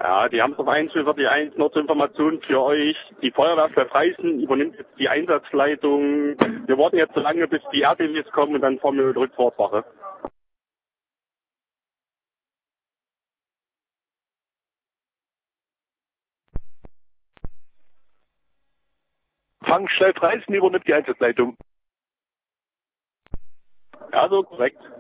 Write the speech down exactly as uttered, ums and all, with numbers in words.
Ja, die haben es auf einundvierzig eins nur zur Information für euch. Die Feuerwehr Freisen übernimmt jetzt die Einsatzleitung. Wir warten jetzt so lange, bis die R T Ws kommen und dann fahren wir mit Rückfahrtwache. Fangstelle Freisen übernimmt die Einsatzleitung. Ja, so korrekt.